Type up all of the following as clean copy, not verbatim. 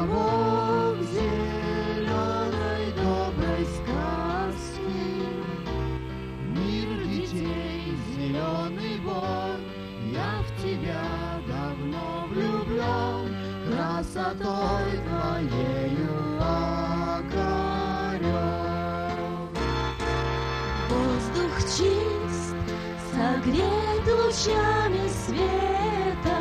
островок зеленой доброй сказки. Мир детей, зеленый бог, я в тебя давно влюблен, красотой твоею окорен. Воздух чист, согрет лучами света,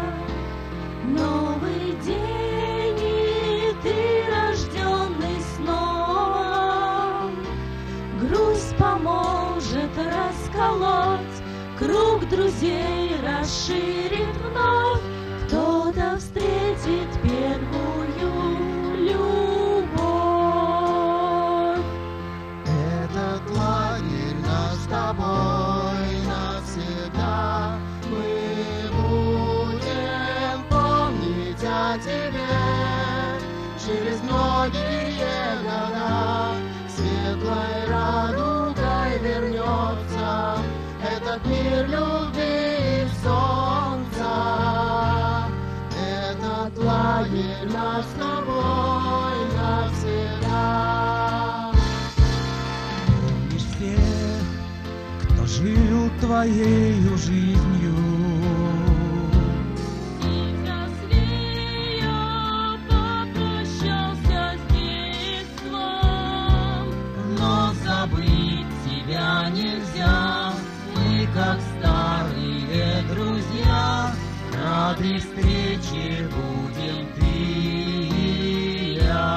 новый день, и ты рожденный снова. Грусть поможет расколоть, круг друзей расширит вновь, кто-то встретит первую любовь. Этот лагерь наш с тобой навсегда. Мы будем помнить о тебе через многие года. Светлой радугой вернется этот мир любви и солнца. Этот лагерь наш с тобой навсегда. Помнишь всех, кто жил твоею жизнью? И взрослея попрощался с детством, Но забыть тебя нельзя. Мы, как старые друзья, рады встрече будем ты и я.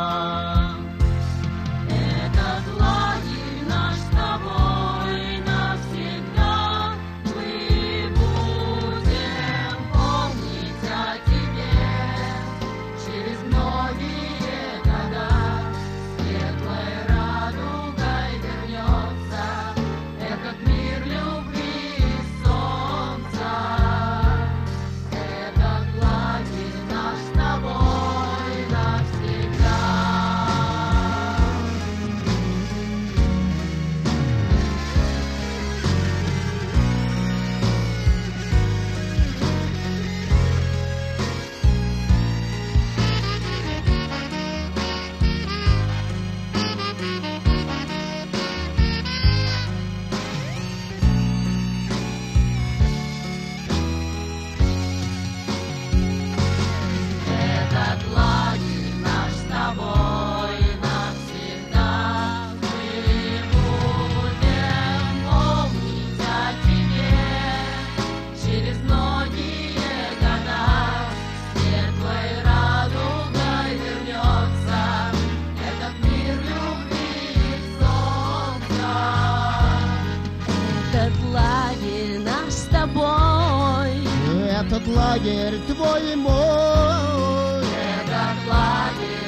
Этот лагерь наш с тобой навсегда. Мы будем помнить о тебе через многие года. Светлой радугой вернется этот мир любви и солнца. Этот лагерь наш с тобой навсегда. Этот лагерь наш с тобой навсегда. Мы будем помнить о тебе через многие года. Светлой радугой вернется этот мир любви и солнца. этот лагерь наш с тобой. Этот лагерь твой и мой. Этот лагерь